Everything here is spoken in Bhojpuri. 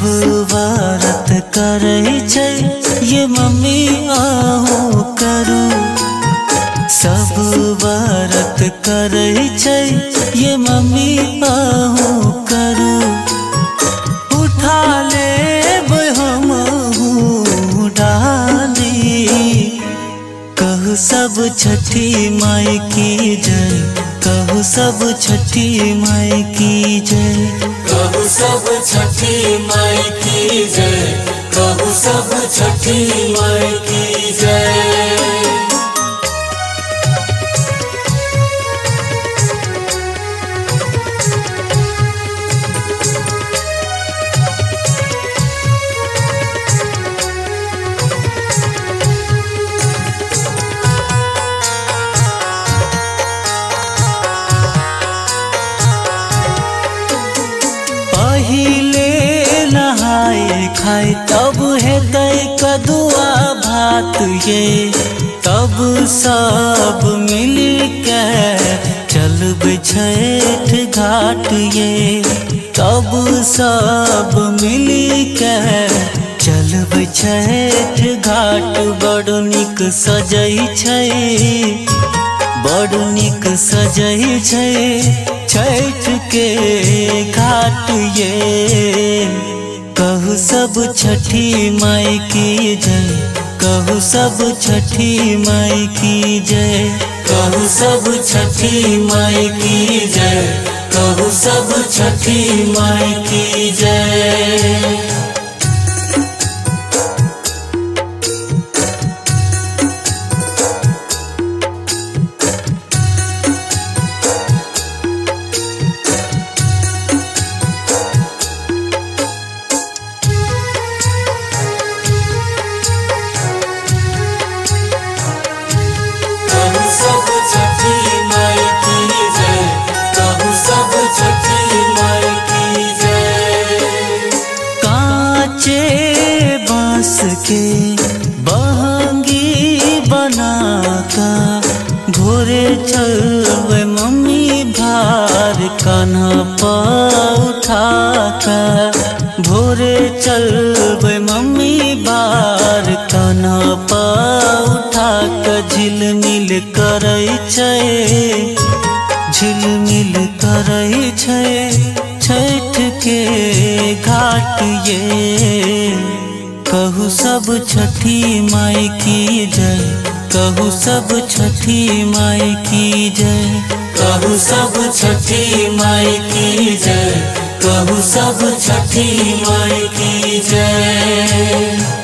व्रत करे छै ये मम्मी आहू करू। सब व्रत करे छै ये मम्मी आहू करू। उठा ले हमहू डाली कहू सब छठी माई की जय। कहू सब छठी माई की जय। कहू सब छठी माई की जय। कहू सब छठी माई की जय। पहिले नहाए खाए तब हेतै कदुआ भात ये। तब सब मिल के चलब छठ घाट ये। तब सब मिल के चलब छठ घाट। बड़ नीक सजै छै बड़ नीक सजै छै छठ के घाट ये। कहू सब छठी माई की जय। कहू सब छठी माई की जय। कहू सब छठी माई की जय। कहू सब छठी माई की जय। के बहंगी बनाता भोरे चलवे मम्मी भार कान्हा पर उठाता। भोरे चलवे मम्मी भार कान्हा पर उठाता। झिलमिल करे छै झिलमिल करे छै छठ के घाट ये। कहू सब छठी माई की जय। कहू सब छठी माई की जय। कहू सब छठी माई की जय। कहू सब छठी माई की जय।